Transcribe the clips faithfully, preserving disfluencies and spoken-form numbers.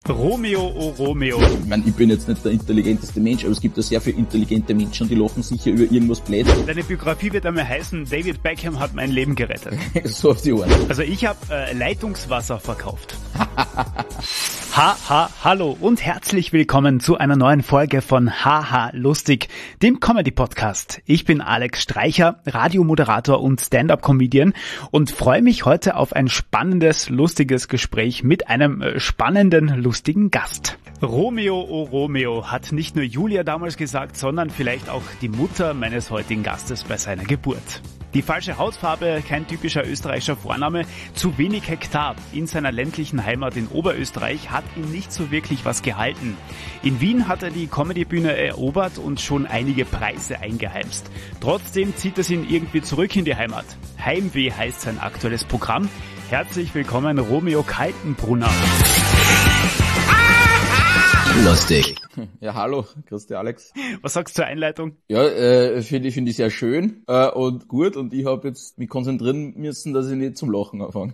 Romeo, oh Romeo. Ich meine, ich bin jetzt nicht der intelligenteste Mensch, aber es gibt ja sehr viele intelligente Menschen, die lachen sicher über irgendwas blöd. Deine Biografie wird einmal heißen, David Beckham hat mein Leben gerettet. So auf die Art. Also ich habe äh, Leitungswasser verkauft. Ha, ha, hallo und herzlich willkommen zu einer neuen Folge von Haha Lustig, dem Comedy-Podcast. Ich bin Alex Streicher, Radiomoderator und Stand-Up-Comedian und freue mich heute auf ein spannendes, lustiges Gespräch mit einem äh, spannenden, lustigen Gast. Romeo, oh Romeo, hat nicht nur Julia damals gesagt, sondern vielleicht auch die Mutter meines heutigen Gastes bei seiner Geburt. Die falsche Hautfarbe, kein typischer österreichischer Vorname, zu wenig Hektar in seiner ländlichen Heimat in Oberösterreich hat ihn nicht so wirklich was gehalten. In Wien hat er die Comedybühne erobert und schon einige Preise eingeheimst. Trotzdem zieht es ihn irgendwie zurück in die Heimat. Heimweh heißt sein aktuelles Programm. Herzlich willkommen, Romeo Kaltenbrunner. Lustig. Ja, hallo, grüß dich, Alex. Was sagst du zur Einleitung? Ja, äh, finde ich, finde ich sehr schön äh, und gut und ich habe jetzt mich konzentrieren müssen, dass ich nicht zum Lachen anfange.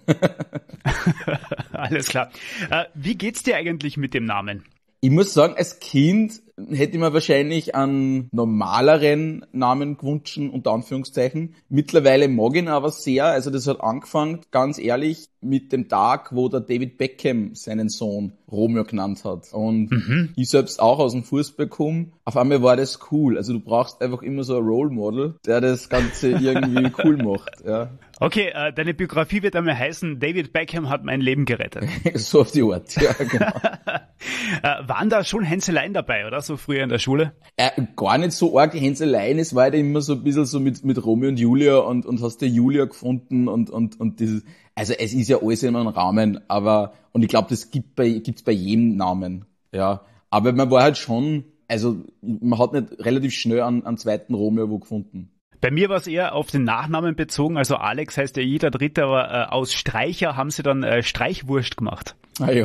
Alles klar. Äh, wie geht's dir eigentlich mit dem Namen? Ich muss sagen, als Kind hätte ich mir wahrscheinlich einen normaleren Namen gewünscht, unter Anführungszeichen. Mittlerweile mag ich ihn aber sehr. Also das hat angefangen, ganz ehrlich, mit dem Tag, wo der David Beckham seinen Sohn Romeo genannt hat. Und mhm. ich selbst auch aus dem Fußball komme. Auf einmal war das cool. Also du brauchst einfach immer so ein Role Model, der das Ganze irgendwie cool macht. Ja. Okay, äh, deine Biografie wird einmal heißen, David Beckham hat mein Leben gerettet. So auf die Art, ja, genau. äh, waren da schon Hänseleien dabei, oder? So früher in der Schule? Äh, gar nicht so arg Hänseleien, es war ja immer so ein bisschen so mit, mit Romeo und Julia und, und hast du Julia gefunden und, und, und dieses, also es ist ja alles in einem Rahmen, aber, und ich glaube, das gibt bei, gibt's bei jedem Namen, ja. Aber man war halt schon, also, man hat nicht relativ schnell einen, einen zweiten Romeo wo gefunden. Bei mir war es eher auf den Nachnamen bezogen, also Alex heißt ja jeder Dritte, aber äh, aus Streicher haben sie dann äh, Streichwurst gemacht. Ah ja.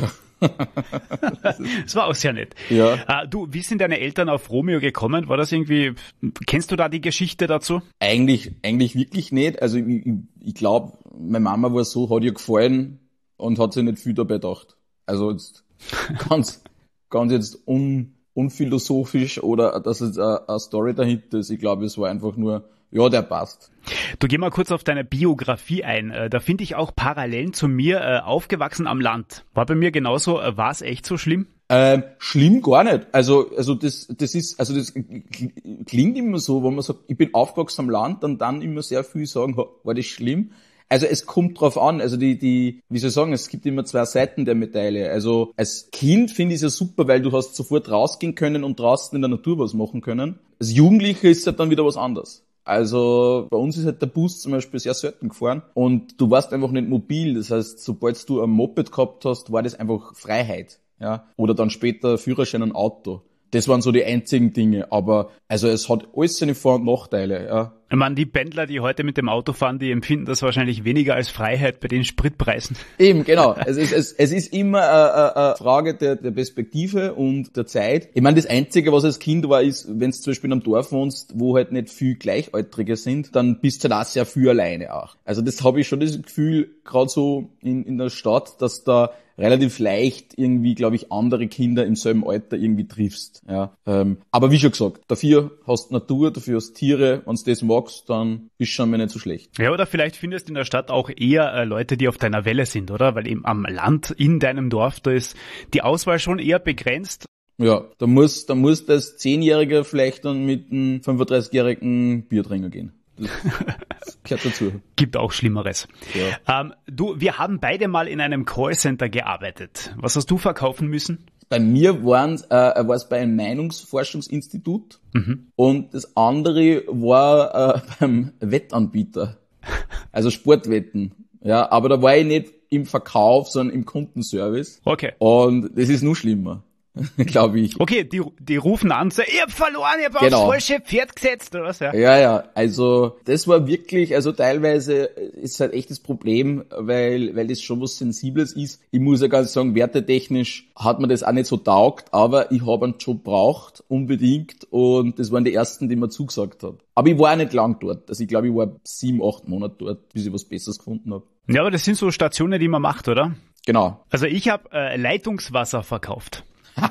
Das war auch sehr nett. Ja. Äh, du, wie sind deine Eltern auf Romeo gekommen? War das irgendwie, kennst du da die Geschichte dazu? Eigentlich, eigentlich wirklich nicht. Also ich, ich, ich glaube, meine Mama war so, hat ihr gefallen und hat sich nicht viel dabei gedacht. Also jetzt ganz, ganz jetzt un, unphilosophisch oder dass es eine, eine Story dahinter ist. Ich glaube, es war einfach nur, ja, der passt. Du, geh mal kurz auf deine Biografie ein. Da finde ich auch Parallelen zu mir, äh, aufgewachsen am Land. War bei mir genauso, äh, war es echt so schlimm? Ähm, schlimm gar nicht. Also, also das, das ist, also das klingt immer so, wenn man sagt, ich bin aufgewachsen am Land, und dann immer sehr viel sagen, war das schlimm? Also es kommt drauf an, also die, die, wie soll ich sagen, es gibt immer zwei Seiten der Medaille. Also als Kind finde ich es ja super, weil du hast sofort rausgehen können und draußen in der Natur was machen können. Als Jugendlicher ist es halt dann wieder was anderes. Also bei uns ist halt der Bus zum Beispiel sehr selten gefahren und du warst einfach nicht mobil. Das heißt, sobald du ein Moped gehabt hast, war das einfach Freiheit, ja. Oder dann später Führerschein und Auto. Das waren so die einzigen Dinge. Aber also es hat alles seine Vor- und Nachteile, ja. Ich meine, die Pendler, die heute mit dem Auto fahren, die empfinden das wahrscheinlich weniger als Freiheit bei den Spritpreisen. Eben, genau. Es ist, es, es ist immer eine, eine Frage der, der Perspektive und der Zeit. Ich meine, das Einzige, was als Kind war, ist, wenn du zum Beispiel in einem Dorf wohnst, wo halt nicht viel Gleichaltrige sind, dann bist du halt auch sehr viel alleine auch. Also das habe ich schon das Gefühl, gerade so in, in der Stadt, dass da relativ leicht irgendwie, glaube ich, andere Kinder im selben Alter irgendwie triffst. Ja. Ähm, aber wie schon gesagt, dafür hast du Natur, dafür hast du Tiere. Wenn du das magst, dann ist schon mal nicht so schlecht. Ja, oder vielleicht findest du in der Stadt auch eher äh, Leute, die auf deiner Welle sind, oder? Weil eben am Land, in deinem Dorf, da ist die Auswahl schon eher begrenzt. Ja, da muss, da muss das Zehnjährige vielleicht dann mit einem fünfunddreißigjährigen Biertrinker gehen. Das, das gehört dazu. Gibt auch Schlimmeres. Ja. Ähm, du, wir haben beide mal in einem Callcenter gearbeitet. Was hast du verkaufen müssen? Bei mir waren, äh, war es bei einem Meinungsforschungsinstitut mhm. und das andere war äh, beim Wettanbieter, also Sportwetten. Ja, aber da war ich nicht im Verkauf, sondern im Kundenservice. Okay. Und das ist nur schlimmer. Glaube ich. Okay, die, die rufen an, so, ich hab verloren, ich hab genau. aufs falsche Pferd gesetzt, oder was? Ja, ja, ja, also das war wirklich, also teilweise ist halt echt das Problem, weil weil das schon was Sensibles ist. Ich muss ja ganz sagen, wertetechnisch hat mir das auch nicht so taugt, aber ich habe einen Job braucht, unbedingt, und das waren die ersten, die mir zugesagt haben. Aber ich war auch nicht lang dort, also ich glaube, ich war sieben, acht Monate dort, bis ich was Besseres gefunden habe. Ja, aber das sind so Stationen, die man macht, oder? Genau. Also ich habe äh, Leitungswasser verkauft.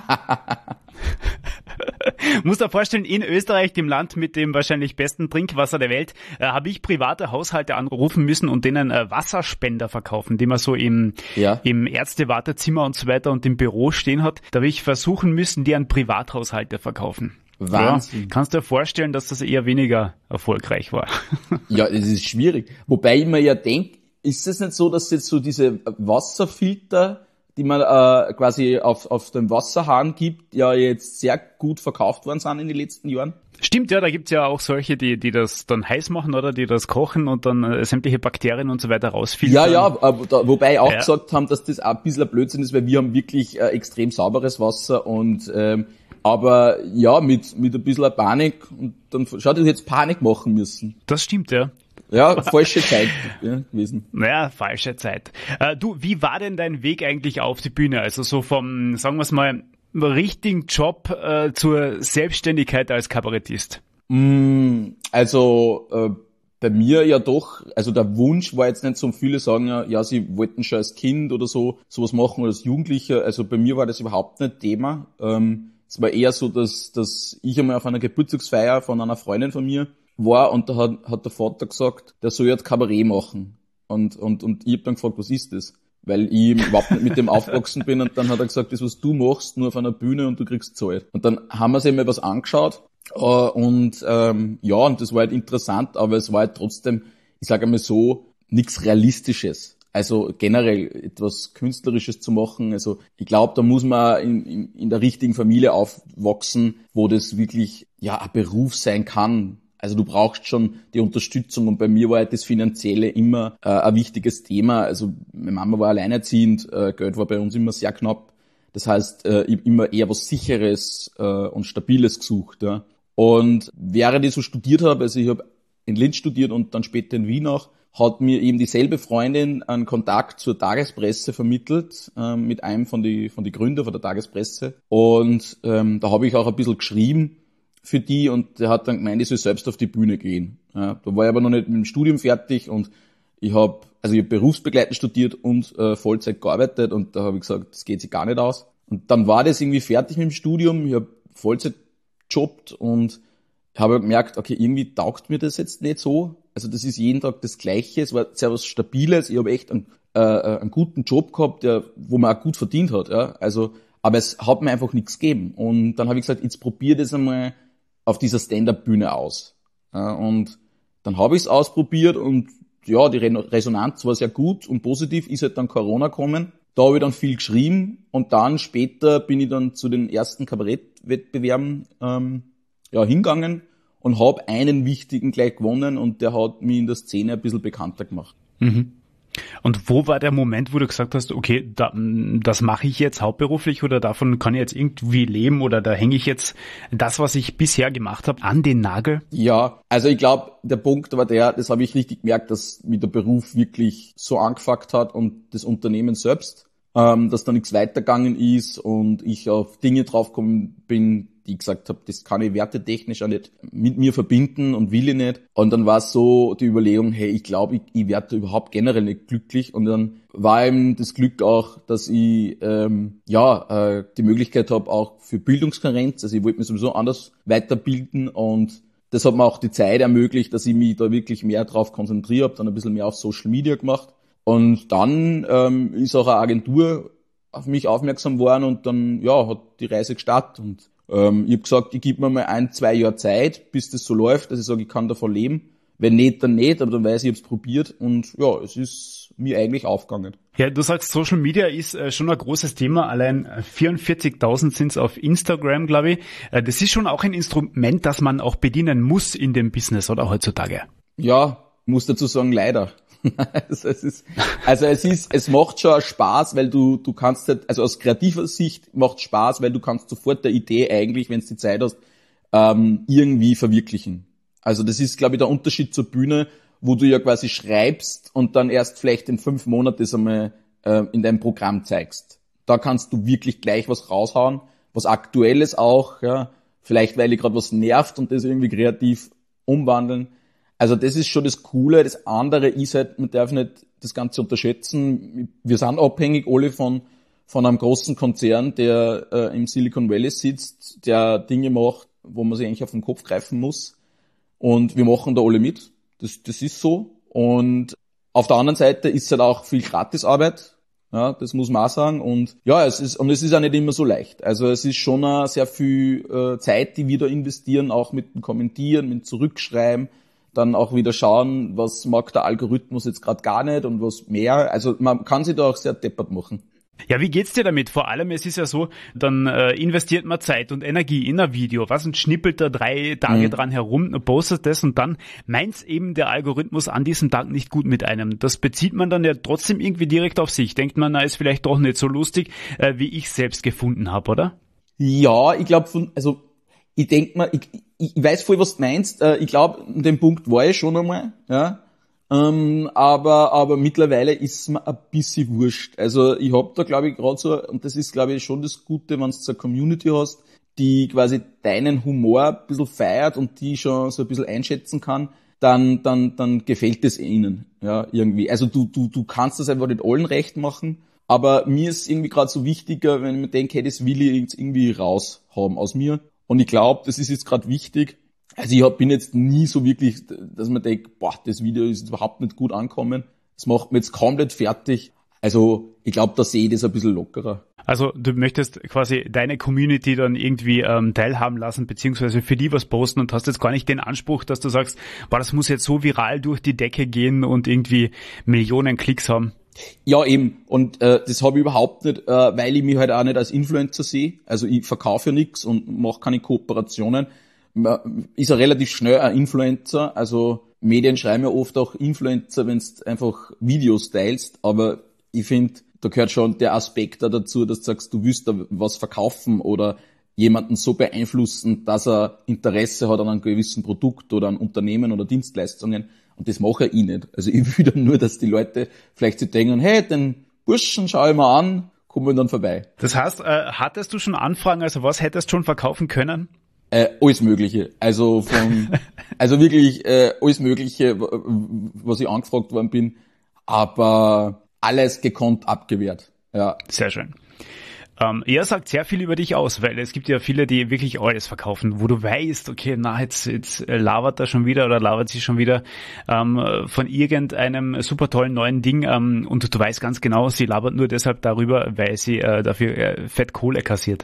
Muss dir vorstellen, in Österreich, dem Land mit dem wahrscheinlich besten Trinkwasser der Welt, äh, habe ich private Haushalte anrufen müssen und denen äh, Wasserspender verkaufen, die man so im, Ja. im Ärztewartezimmer und so weiter und im Büro stehen hat. Da habe ich versuchen müssen, die an Privathaushalte verkaufen. Wahnsinn. Ja, kannst du dir vorstellen, dass das eher weniger erfolgreich war? Ja, das ist schwierig. Wobei ich mir ja denke, ist es nicht so, dass jetzt so diese Wasserfilter, die man äh, quasi auf, auf dem Wasserhahn gibt, ja jetzt sehr gut verkauft worden sind in den letzten Jahren? Stimmt, ja, da gibt's ja auch solche, die die das dann heiß machen, oder die das kochen und dann äh, sämtliche Bakterien und so weiter rausfiltern. Ja, ja, aber da, wobei auch ja. gesagt haben, dass das auch ein bisschen ein Blödsinn ist, weil wir haben wirklich äh, extrem sauberes Wasser und ähm, aber ja, mit mit ein bisschen Panik und dann schaut, ich jetzt Panik machen müssen. Das stimmt, ja. Ja, falsche Zeit ja, gewesen. Naja, falsche Zeit. Äh, du, wie war denn dein Weg eigentlich auf die Bühne? Also so vom, sagen wir es mal, richtigen Job äh, zur Selbstständigkeit als Kabarettist? Mm, also äh, bei mir ja doch, also der Wunsch war jetzt nicht so, viele sagen ja, ja, sie wollten schon als Kind oder so sowas machen oder als Jugendlicher. Also bei mir war das überhaupt nicht Thema. Ähm, es war eher so, dass, dass ich einmal auf einer Geburtstagsfeier von einer Freundin von mir war und da hat, hat der Vater gesagt, der soll jetzt Kabarett machen. Und, und, und ich hab dann gefragt, was ist das? Weil ich überhaupt nicht mit dem aufgewachsen bin und dann hat er gesagt, das, was du machst, nur auf einer Bühne und du kriegst Zeit. Und dann haben wir uns eben was angeschaut äh, und ähm, ja, und das war halt interessant, aber es war halt trotzdem, ich sage einmal so, nichts Realistisches. Also generell etwas Künstlerisches zu machen. Also ich glaube, da muss man in, in, in der richtigen Familie aufwachsen, wo das wirklich ja ein Beruf sein kann. Also du brauchst schon die Unterstützung und bei mir war halt das Finanzielle immer äh, ein wichtiges Thema. Also meine Mama war alleinerziehend, äh, Geld war bei uns immer sehr knapp. Das heißt, äh, ich hab immer eher was Sicheres äh, und Stabiles gesucht. Ja. Und während ich so studiert habe, also ich habe in Linz studiert und dann später in Wien auch, hat mir eben dieselbe Freundin einen Kontakt zur Tagespresse vermittelt, ähm, mit einem von die von die Gründer von der Tagespresse. Und ähm, da habe ich auch ein bisschen geschrieben für die und der hat dann gemeint, ich soll selbst auf die Bühne gehen. Ja, da war ich aber noch nicht mit dem Studium fertig und ich habe also ich habe berufsbegleitend studiert und äh, Vollzeit gearbeitet und da habe ich gesagt, das geht sich gar nicht aus. Und dann war das irgendwie fertig mit dem Studium, ich habe Vollzeit gejobbt und habe gemerkt, okay, irgendwie taugt mir das jetzt nicht so. Also das ist jeden Tag das Gleiche, es war sehr was Stabiles, ich habe echt einen, äh, einen guten Job gehabt, der, wo man auch gut verdient hat. Ja. Also, aber es hat mir einfach nichts gegeben. Und dann habe ich gesagt, jetzt probier das einmal auf dieser Stand-Up-Bühne aus. Ja, und dann habe ich es ausprobiert und ja, die Resonanz war sehr gut und positiv, ist halt dann Corona gekommen. Da habe ich dann viel geschrieben und dann später bin ich dann zu den ersten Kabarettwettbewerben ähm, ja, hingegangen und habe einen wichtigen gleich gewonnen und der hat mich in der Szene ein bisschen bekannter gemacht. Mhm. Und wo war der Moment, wo du gesagt hast, okay, da, das mache ich jetzt hauptberuflich oder davon kann ich jetzt irgendwie leben oder da hänge ich jetzt das, was ich bisher gemacht habe, an den Nagel? Ja, also ich glaube, der Punkt war der, das habe ich richtig gemerkt, dass mich der Beruf wirklich so angefuckt hat und das Unternehmen selbst, ähm, dass da nichts weitergegangen ist und ich auf Dinge draufgekommen bin, die ich gesagt habe, das kann ich wertetechnisch auch nicht mit mir verbinden und will ich nicht. Und dann war es so die Überlegung, hey, ich glaube, ich, ich werde überhaupt generell nicht glücklich. Und dann war eben das Glück auch, dass ich ähm, ja äh, die Möglichkeit habe, auch für Bildungskarenz, also ich wollte mich sowieso anders weiterbilden und das hat mir auch die Zeit ermöglicht, dass ich mich da wirklich mehr drauf konzentriere, habe dann ein bisschen mehr auf Social Media gemacht. Und dann ähm, ist auch eine Agentur auf mich aufmerksam geworden und dann ja hat die Reise gestartet. Und ähm, ich habe gesagt, ich gebe mir mal ein, zwei Jahre Zeit, bis das so läuft, dass ich sage, ich kann davon leben. Wenn nicht, dann nicht, aber dann weiß ich, ich habe es probiert und ja, es ist mir eigentlich aufgegangen. Ja, du sagst, Social Media ist äh, schon ein großes Thema. Allein vierundvierzigtausend sind es auf Instagram, glaube ich. Äh, das ist schon auch ein Instrument, das man auch bedienen muss in dem Business, oder heutzutage? Ja, muss dazu sagen, leider. also es ist, also es ist, es macht schon Spaß, weil du, du kannst halt, also aus kreativer Sicht macht Spaß, weil du kannst sofort der Idee eigentlich, wenn du die Zeit hast, ähm, irgendwie verwirklichen. Also das ist, glaube ich, der Unterschied zur Bühne, wo du ja quasi schreibst und dann erst vielleicht in fünf Monaten das einmal äh, in deinem Programm zeigst. Da kannst du wirklich gleich was raushauen, was Aktuelles auch, ja, vielleicht weil dich gerade was nervt und das irgendwie kreativ umwandeln. Also das ist schon das Coole. Das andere ist halt, man darf nicht das Ganze unterschätzen. Wir sind abhängig alle von von einem großen Konzern, der äh, im Silicon Valley sitzt, der Dinge macht, wo man sich eigentlich auf den Kopf greifen muss. Und wir machen da alle mit. Das, das ist so. Und auf der anderen Seite ist halt auch viel Gratisarbeit. Ja, das muss man auch sagen. Und ja, es ist, und es ist auch nicht immer so leicht. Also es ist schon auch sehr viel äh, Zeit, die wir da investieren, auch mit dem Kommentieren, mit dem Zurückschreiben, dann auch wieder schauen, was mag der Algorithmus jetzt gerade gar nicht und was mehr. Also man kann sich da auch sehr deppert machen. Ja, wie geht's dir damit? Vor allem, es ist ja so, dann äh, investiert man Zeit und Energie in ein Video, was, und schnippelt da drei Tage mhm. dran herum, postet das, und dann meint's eben der Algorithmus an diesem Tag nicht gut mit einem. Das bezieht man dann ja trotzdem irgendwie direkt auf sich. Denkt man, na, ist vielleicht doch nicht so lustig, äh, wie ich selbst gefunden habe, oder? Ja, ich glaube, von, also ich denk mal, ich, ich weiß voll, was du meinst. Äh, ich glaube, an dem Punkt war ich schon einmal, ja. Ähm, aber aber mittlerweile ist mir ein bisschen wurscht. Also ich hab da, glaube ich, gerade so, und das ist, glaube ich, schon das Gute, wenn du so eine Community hast, die quasi deinen Humor ein bisschen feiert und die schon so ein bisschen einschätzen kann, dann dann dann gefällt es ihnen, ja, irgendwie. Also du du du kannst das einfach nicht allen recht machen, aber mir ist irgendwie gerade so wichtiger, wenn ich mir denke, hey, das will ich jetzt irgendwie raushaben aus mir. Und ich glaube, das ist jetzt gerade wichtig. Also ich hab, bin jetzt nie so wirklich, dass man denkt, boah, das Video ist jetzt überhaupt nicht gut angekommen. Das macht mir jetzt komplett fertig. Also ich glaube, da sehe ich das ein bisschen lockerer. Also du möchtest quasi deine Community dann irgendwie ähm, teilhaben lassen, beziehungsweise für die was posten, und hast jetzt gar nicht den Anspruch, dass du sagst, boah, das muss jetzt so viral durch die Decke gehen und irgendwie Millionen Klicks haben. Ja, eben. Und äh, das habe ich überhaupt nicht, äh, weil ich mich halt auch nicht als Influencer sehe. Also ich verkaufe ja nichts und mache keine Kooperationen. Man ist ja relativ schnell ein Influencer. Also Medien schreiben ja oft auch Influencer, wenn du einfach Videos teilst. Aber ich finde, da gehört schon der Aspekt da dazu, dass du sagst, du willst da was verkaufen oder jemanden so beeinflussen, dass er Interesse hat an einem gewissen Produkt oder an Unternehmen oder Dienstleistungen. Und das mache ich nicht. Also ich will dann nur, dass die Leute vielleicht sich denken, hey, den Burschen schaue ich mal an, kommen dann vorbei. Das heißt, äh, hattest du schon Anfragen, also was hättest du schon verkaufen können? Äh, alles Mögliche. Also von, also wirklich äh, alles Mögliche, was ich angefragt worden bin, aber alles gekonnt abgewehrt. Ja. Sehr schön. Ähm, er sagt sehr viel über dich aus, weil es gibt ja viele, die wirklich alles verkaufen, wo du weißt, okay, na, jetzt, jetzt labert er schon wieder oder labert sie schon wieder ähm, von irgendeinem super tollen neuen Ding, ähm, und du weißt ganz genau, sie labert nur deshalb darüber, weil sie äh, dafür äh, fett Kohle kassiert.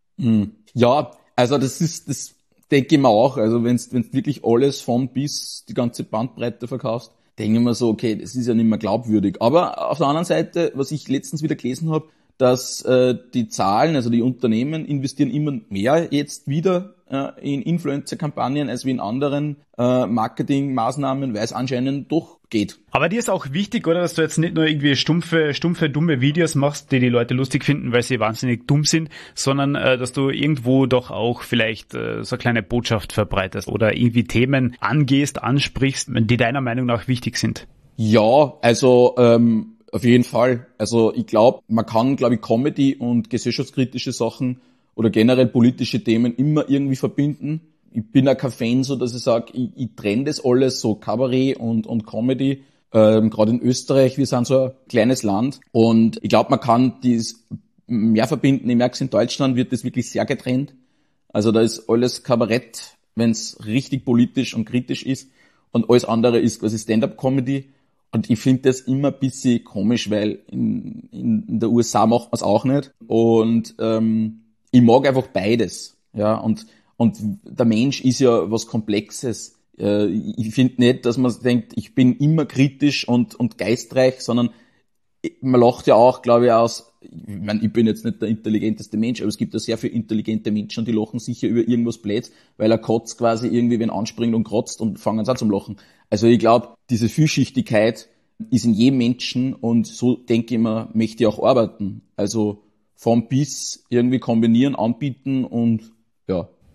Ja, also das ist, das denke ich mir auch. Also wenn du wirklich alles von bis die ganze Bandbreite verkaufst, denke ich mir so, okay, das ist ja nicht mehr glaubwürdig. Aber auf der anderen Seite, was ich letztens wieder gelesen habe, dass äh, die Zahlen, also die Unternehmen investieren immer mehr jetzt wieder äh, in Influencer-Kampagnen als wie in anderen äh, Marketingmaßnahmen, weil es anscheinend doch geht. Aber dir ist auch wichtig, oder, dass du jetzt nicht nur irgendwie stumpfe, stumpfe, dumme Videos machst, die die Leute lustig finden, weil sie wahnsinnig dumm sind, sondern äh, dass du irgendwo doch auch vielleicht äh, so eine kleine Botschaft verbreitest oder irgendwie Themen angehst, ansprichst, die deiner Meinung nach wichtig sind. Ja, also ähm, auf jeden Fall. Also ich glaube, man kann, glaube ich, Comedy und gesellschaftskritische Sachen oder generell politische Themen immer irgendwie verbinden. Ich bin auch kein Fan, so dass ich sage, ich, ich trenne das alles, so Kabarett und, und Comedy. Ähm, gerade in Österreich, wir sind so ein kleines Land und ich glaube, man kann dies mehr verbinden. Ich merke es, in Deutschland wird das wirklich sehr getrennt. Also da ist alles Kabarett, wenn es richtig politisch und kritisch ist, und alles andere ist quasi Stand-up-Comedy. Und ich finde das immer ein bisschen komisch, weil in, in der U S A macht man es auch nicht. Und ähm, ich mag einfach beides. Ja, und und der Mensch ist ja was Komplexes. Äh, ich finde nicht, dass man denkt, ich bin immer kritisch und und geistreich, sondern man lacht ja auch, glaube ich, aus. Ich meine, ich bin jetzt nicht der intelligenteste Mensch, aber es gibt ja sehr viele intelligente Menschen und die lachen sicher über irgendwas blöd, weil er kotzt quasi irgendwie, wenn anspringt und kratzt, und fangen an zum Lachen. Also ich glaube, diese Vielschichtigkeit ist in jedem Menschen, und so denke ich mir, möchte ich auch arbeiten. Also vom bis irgendwie kombinieren, anbieten und ja.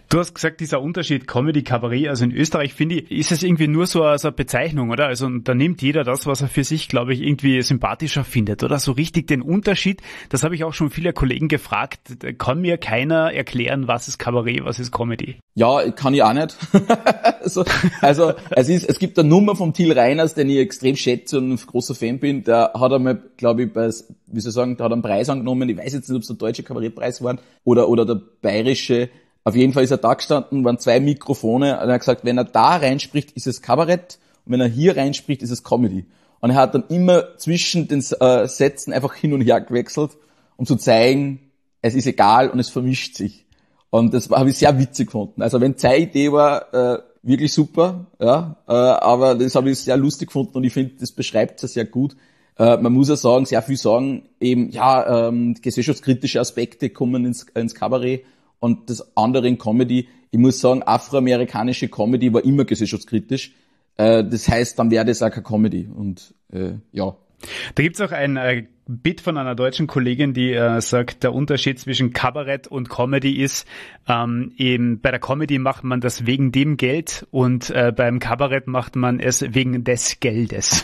Du hast gesagt, dieser Unterschied Comedy, Kabarett, also in Österreich, finde ich, ist es irgendwie nur so, so eine Bezeichnung, oder? Also da nimmt jeder das, was er für sich, glaube ich, irgendwie sympathischer findet, oder? So richtig den Unterschied, das habe ich auch schon viele Kollegen gefragt, kann mir keiner erklären, was ist Kabarett, was ist Comedy? Ja, kann ich auch nicht. also, also es ist, es gibt eine Nummer vom Till Reiners, den ich extrem schätze und ein großer Fan bin, der hat einmal, glaube ich, bei, wie soll ich sagen, der hat einen Preis angenommen, ich weiß jetzt nicht, ob es der deutsche Kabarettpreis war oder, oder der bayerische. Auf jeden Fall ist er da gestanden, waren zwei Mikrofone und er hat gesagt, wenn er da reinspricht, ist es Kabarett und wenn er hier reinspricht, ist es Comedy. Und er hat dann immer zwischen den äh, Sätzen einfach hin und her gewechselt, um zu zeigen, es ist egal und es vermischt sich. Und das habe ich sehr witzig gefunden. Also wenn seine Idee war, äh, wirklich super, ja, äh, aber das habe ich sehr lustig gefunden und ich finde, das beschreibt es sehr gut. Äh, man muss ja sagen, sehr viel sagen, eben, ja, ähm, gesellschaftskritische Aspekte kommen ins, ins Kabarett. Und das andere in Comedy, ich muss sagen, afroamerikanische Comedy war immer gesellschaftskritisch. Äh, das heißt, dann wäre das auch keine Comedy. Und äh, ja. Da gibt's auch ein äh, Bit von einer deutschen Kollegin, die äh, sagt, der Unterschied zwischen Kabarett und Comedy ist, ähm, eben bei der Comedy macht man das wegen dem Geld und äh, beim Kabarett macht man es wegen des Geldes.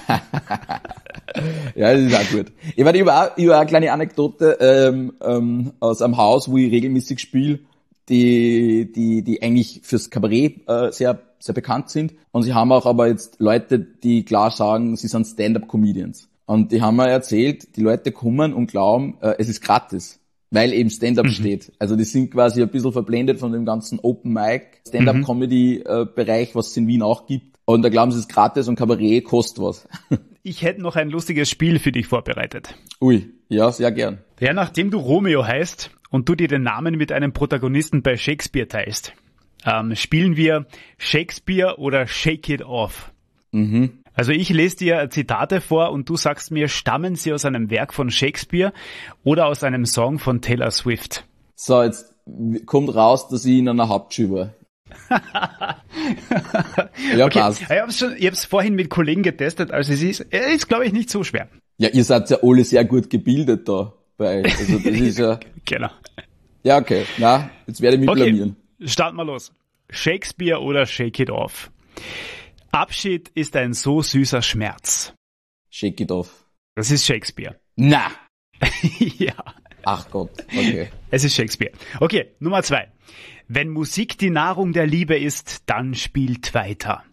Ja, das ist auch gut. Ich meine, ich habe auch, ich hab auch eine kleine Anekdote ähm, ähm, aus einem Haus, wo ich regelmäßig spiele, die die die eigentlich fürs Kabarett äh, sehr sehr bekannt sind. Und sie haben auch aber jetzt Leute, die klar sagen, sie sind Stand-up-Comedians. Und die haben mir erzählt, die Leute kommen und glauben, äh, es ist gratis, weil eben Stand-up mhm. steht. Also die sind quasi ein bisschen verblendet von dem ganzen Open-Mic, Stand-up-Comedy-Bereich, was es in Wien auch gibt. Und da glauben sie, es ist gratis und Kabarett kostet was. Ich hätte noch ein lustiges Spiel für dich vorbereitet. Ui, ja, sehr gern. Ja, nachdem du Romeo heißt und du dir den Namen mit einem Protagonisten bei Shakespeare teilst, ähm, spielen wir Shakespeare oder Shake It Off. Mhm. Also ich lese dir Zitate vor und du sagst mir, stammen sie aus einem Werk von Shakespeare oder aus einem Song von Taylor Swift? So, jetzt kommt raus, dass ich in einer Hauptschule war. Ja, okay. passt. Ich habe es schon, ich habe es vorhin mit Kollegen getestet, also es ist, es ist glaube ich nicht so schwer. Ja, ihr seid ja alle sehr gut gebildet da bei euch. Also das ist ja. Genau. Ja, okay. Na, jetzt werde ich mich okay. blamieren. Starten wir los. Shakespeare oder Shake It Off? Abschied ist ein so süßer Schmerz. Shake It Off. Das ist Shakespeare. Na. Ja. Ach Gott, okay. Es ist Shakespeare. Okay, Nummer zwei. Wenn Musik die Nahrung der Liebe ist, dann spielt weiter.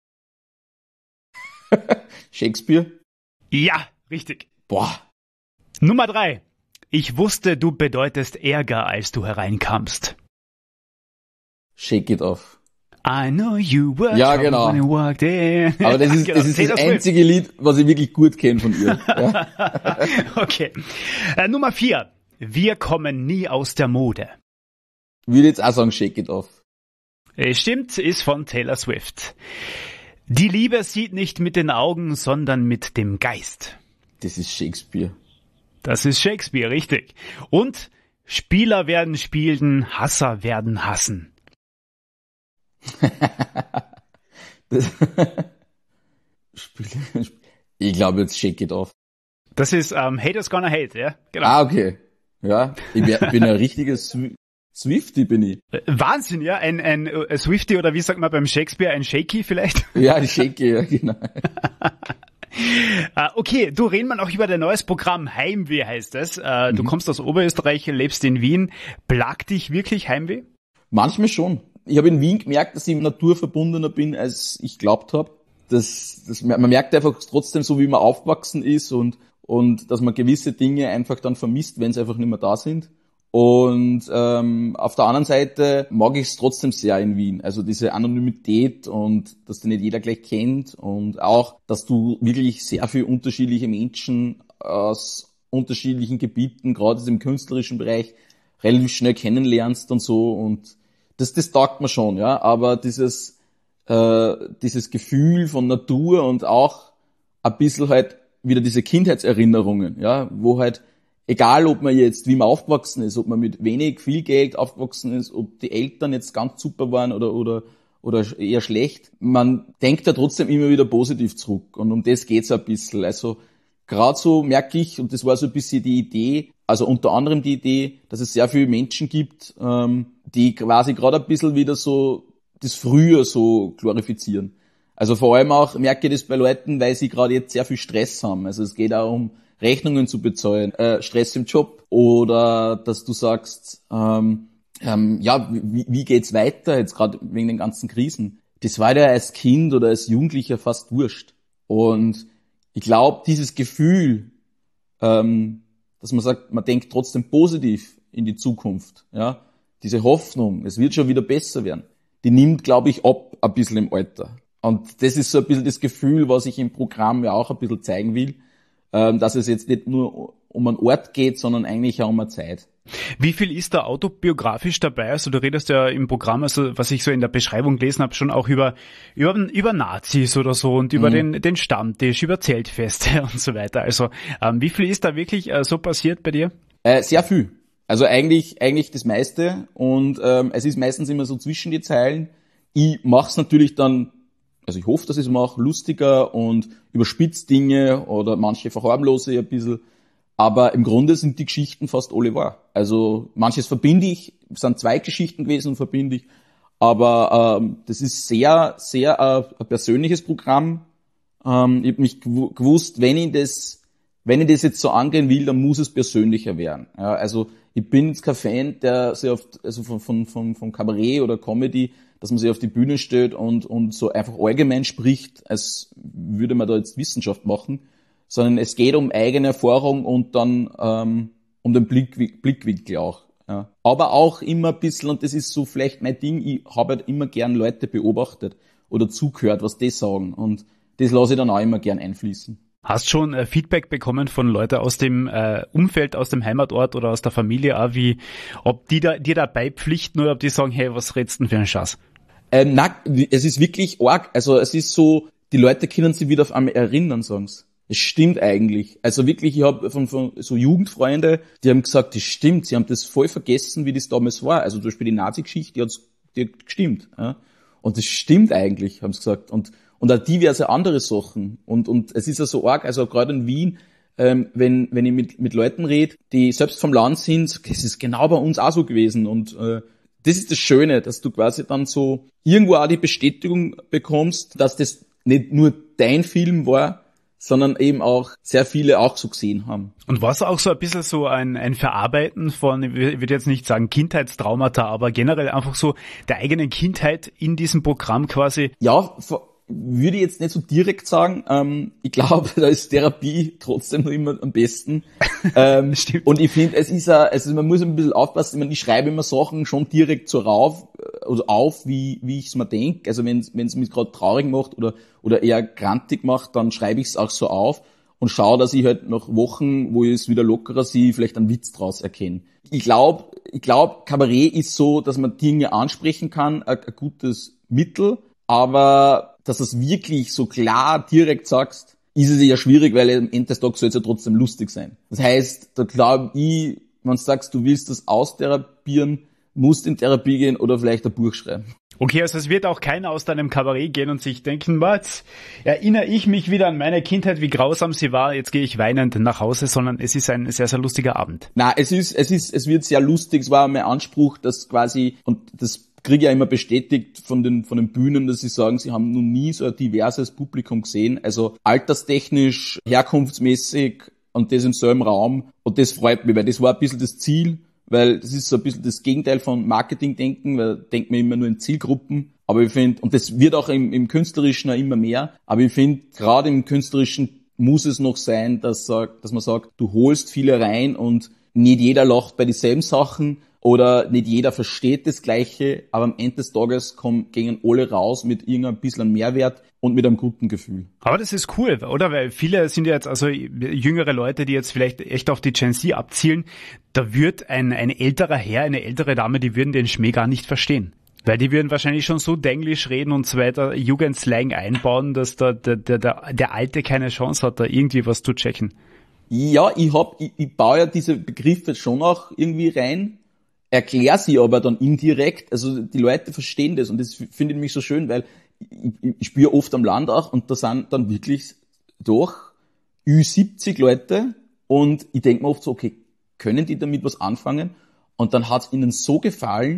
Shakespeare? Ja, richtig. Boah. Nummer drei. Ich wusste, du bedeutest Ärger, als du hereinkamst. Shake It Off. I know you were ja, genau. when you walked in. Aber das ist, das, ist das einzige Lied, was ich wirklich gut kenne von ihr. Ja. Okay. Äh, Nummer vier. Wir kommen nie aus der Mode. Würde jetzt auch sagen, Shake It Off. Äh, stimmt, ist von Taylor Swift. Die Liebe sieht nicht mit den Augen, sondern mit dem Geist. Das ist Shakespeare. Das ist Shakespeare, richtig. Und Spieler werden spielen, Hasser werden hassen. das ich glaube jetzt Shake It Off. Das ist um, Haters Gonna Hate, ja? Genau. Ah, okay. Ja, ich wär, bin ein richtiges Sw- Swiftie, bin ich. Wahnsinn, ja? Ein, ein, ein Swiftie oder wie sagt man beim Shakespeare, ein Shaky vielleicht? Ja, ein Shaky, ja, genau. uh, okay, du, reden wir noch über dein neues Programm. Heimweh heißt es. Uh, mhm. Du kommst aus Oberösterreich, lebst in Wien. Plagt dich wirklich Heimweh? Manchmal schon. Ich habe in Wien gemerkt, dass ich naturverbundener bin, als ich glaubt habe. Das, das, man merkt einfach trotzdem so, wie man aufgewachsen ist und, und dass man gewisse Dinge einfach dann vermisst, wenn sie einfach nicht mehr da sind. Und ähm, auf der anderen Seite mag ich es trotzdem sehr in Wien. Also diese Anonymität und dass du nicht jeder gleich kennt und auch, dass du wirklich sehr viele unterschiedliche Menschen aus unterschiedlichen Gebieten, gerade im künstlerischen Bereich, relativ schnell kennenlernst und so. Und das, das taugt mir schon, ja. Aber dieses, äh, dieses Gefühl von Natur und auch ein bisschen halt wieder diese Kindheitserinnerungen, ja, wo halt, egal ob man jetzt, wie man aufgewachsen ist, ob man mit wenig, viel Geld aufgewachsen ist, ob die Eltern jetzt ganz super waren oder, oder, oder eher schlecht, man denkt ja trotzdem immer wieder positiv zurück. Und um das geht's ein bisschen. Also, gerade so merke ich, und das war so ein bisschen die Idee, also unter anderem die Idee, dass es sehr viele Menschen gibt, ähm, die quasi gerade ein bisschen wieder so das Früher so glorifizieren. Also vor allem auch merke ich das bei Leuten, weil sie gerade jetzt sehr viel Stress haben. Also es geht auch um Rechnungen zu bezahlen, äh, Stress im Job oder dass du sagst, ähm, ähm, ja, wie, wie geht's weiter jetzt gerade wegen den ganzen Krisen? Das war ja als Kind oder als Jugendlicher fast wurscht. Und ich glaube, dieses Gefühl, ähm, dass man sagt, man denkt trotzdem positiv in die Zukunft, ja, diese Hoffnung, es wird schon wieder besser werden, die nimmt, glaube ich, ab ein bisschen im Alter. Und das ist so ein bisschen das Gefühl, was ich im Programm ja auch ein bisschen zeigen will, dass es jetzt nicht nur um einen Ort geht, sondern eigentlich auch um eine Zeit. Wie viel ist da autobiografisch dabei? Also du redest ja im Programm, also was ich so in der Beschreibung gelesen habe, schon auch über über, über Nazis oder so und über mhm. den, den Stammtisch, über Zeltfeste und so weiter. Also ähm, wie viel ist da wirklich äh, so passiert bei dir? Äh, sehr viel. Also eigentlich eigentlich das meiste. Und ähm, es ist meistens immer so zwischen die Zeilen. Ich mache es natürlich dann, also ich hoffe, dass ich es mache, lustiger und überspitzt Dinge oder manche verharmlose ich ein bisschen. Aber im Grunde sind die Geschichten fast alle wahr. Also manches verbinde ich, es sind zwei Geschichten gewesen und verbinde ich. Aber ähm, das ist sehr, sehr äh, ein persönliches Programm. Ähm, ich habe mich gewusst, wenn ich das, wenn ich das jetzt so angehen will, dann muss es persönlicher werden. Ja, also ich bin jetzt kein Fan, der sich auf, also von, von, von, von Kabarett oder Comedy, dass man sich auf die Bühne stellt und, und so einfach allgemein spricht, als würde man da jetzt Wissenschaft machen, sondern es geht um eigene Erfahrung und dann ähm, um den Blick, Blickwinkel auch. Ja. Aber auch immer ein bisschen, und das ist so vielleicht mein Ding, ich habe halt immer gern Leute beobachtet oder zugehört, was die sagen, und das lasse ich dann auch immer gern einfließen. Hast schon äh, Feedback bekommen von Leuten aus dem äh, Umfeld, aus dem Heimatort oder aus der Familie auch, wie, ob die da, dir dabei pflichten oder ob die sagen, hey, was redst du denn für einen Schatz? Ähm, nein, es ist wirklich arg. Also es ist so, die Leute können sich wieder auf einmal erinnern, sagen's. Es stimmt eigentlich. Also wirklich, ich habe von, von so Jugendfreunde, die haben gesagt, das stimmt, sie haben das voll vergessen, wie das damals war. Also zum Beispiel die Nazi-Geschichte, die, hat's, die hat gestimmt. Ja? Und das stimmt eigentlich, haben sie gesagt. Und und auch diverse andere Sachen. Und und es ist ja so arg, also gerade in Wien, ähm, wenn wenn ich mit mit Leuten rede, die selbst vom Land sind, das ist genau bei uns auch so gewesen. Und äh, das ist das Schöne, dass du quasi dann so irgendwo auch die Bestätigung bekommst, dass das nicht nur dein Film war, sondern eben auch sehr viele auch so gesehen haben. Und war es auch so ein bisschen so ein, ein Verarbeiten von, ich würde jetzt nicht sagen Kindheitstraumata, aber generell einfach so der eigenen Kindheit in diesem Programm quasi? Ja, würde ich jetzt nicht so direkt sagen. Ähm, ich glaube, da ist Therapie trotzdem noch immer am besten. ähm, Stimmt. Und ich finde, es ist ja, also man muss ein bisschen aufpassen. Ich meine, ich schreibe immer Sachen schon direkt so rauf oder auf, wie wie ich es mir denke. Also wenn wenn es mich gerade traurig macht oder oder eher grantig macht, dann schreibe ich es auch so auf und schaue, dass ich halt nach Wochen, wo ich es wieder lockerer sehe, vielleicht einen Witz draus erkenne. Ich glaube, ich glaube, Kabarett ist so, dass man Dinge ansprechen kann, ein, ein gutes Mittel, aber dass du es wirklich so klar direkt sagst, ist es ja schwierig, weil am Ende des Tages soll es ja trotzdem lustig sein. Das heißt, da glaube ich, wenn du sagst, du willst das austherapieren, musst in Therapie gehen oder vielleicht ein Buch schreiben. Okay, also es wird auch keiner aus deinem Kabarett gehen und sich denken, was, erinnere ich mich wieder an meine Kindheit, wie grausam sie war, jetzt gehe ich weinend nach Hause, sondern es ist ein sehr, sehr lustiger Abend. Na, es ist, es ist, es wird sehr lustig, es war mein Anspruch, dass quasi, und das kriege ich ja immer bestätigt von den, von den Bühnen, dass sie sagen, sie haben noch nie so ein diverses Publikum gesehen, also alterstechnisch, herkunftsmäßig und das im selben Raum, und das freut mich, weil das war ein bisschen das Ziel, weil das ist so ein bisschen das Gegenteil von Marketing-Denken, weil denkt man immer nur in Zielgruppen. Aber ich finde, und das wird auch im, im Künstlerischen auch immer mehr, aber ich finde, gerade im Künstlerischen muss es noch sein, dass, dass man sagt, du holst viele rein und nicht jeder lacht bei dieselben Sachen oder nicht jeder versteht das Gleiche, aber am Ende des Tages kommen, gehen alle raus mit irgendein bisschen Mehrwert und mit einem guten Gefühl. Aber das ist cool, oder? Weil viele sind ja jetzt, also jüngere Leute, die jetzt vielleicht echt auf die Gen Z abzielen, da wird ein, ein älterer Herr, eine ältere Dame, die würden den Schmäh gar nicht verstehen. Weil die würden wahrscheinlich schon so Denglisch reden und so weiter, Jugendslang einbauen, dass da der, der, der, der Alte keine Chance hat, da irgendwie was zu checken. Ja, ich hab, ich, ich baue ja diese Begriffe schon auch irgendwie rein, erkläre sie aber dann indirekt, also die Leute verstehen das und das finde ich mich so schön, weil ich, ich spüre oft am Land auch und da sind dann wirklich doch Ü siebzig Leute und ich denke mir oft so, okay, können die damit was anfangen? Und dann hat's ihnen so gefallen,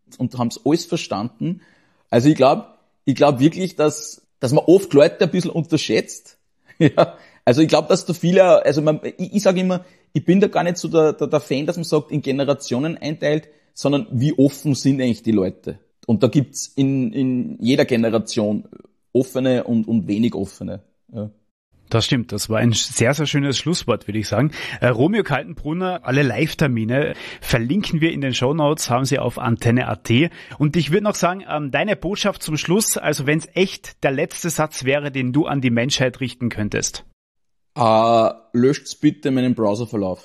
und haben es alles verstanden. Also ich glaube, ich glaube wirklich, dass dass man oft Leute ein bisschen unterschätzt. Ja, also ich glaube, dass da viele, also man, ich, ich sage immer, ich bin da gar nicht so der, der, der Fan, dass man sagt, in Generationen einteilt, sondern wie offen sind eigentlich die Leute. Und da gibt's in, in jeder Generation offene und, und wenig offene. Ja. Das stimmt, das war ein sehr, sehr schönes Schlusswort, würde ich sagen. Äh, Romeo Kaltenbrunner, alle Live-Termine verlinken wir in den Shownotes, haben Sie auf Antenne Punkt a t. Und ich würde noch sagen, ähm, deine Botschaft zum Schluss, also wenn es echt der letzte Satz wäre, den du an die Menschheit richten könntest. Uh, löscht's bitte meinen Browserverlauf.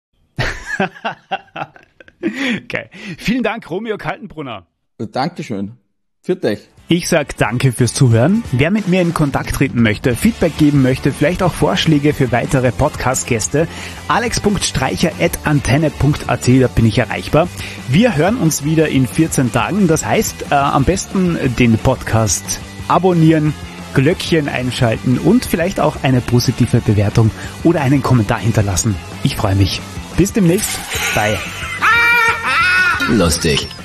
Okay. Vielen Dank, Romeo Kaltenbrunner. Dankeschön. Für dich. Ich sag danke fürs Zuhören. Wer mit mir in Kontakt treten möchte, Feedback geben möchte, vielleicht auch Vorschläge für weitere Podcast-Gäste, alex punkt streicher at antenne punkt a t, da bin ich erreichbar. Wir hören uns wieder in vierzehn Tagen. Das heißt, äh, am besten den Podcast abonnieren, Glöckchen einschalten und vielleicht auch eine positive Bewertung oder einen Kommentar hinterlassen. Ich freue mich. Bis demnächst. Bye. Lustig.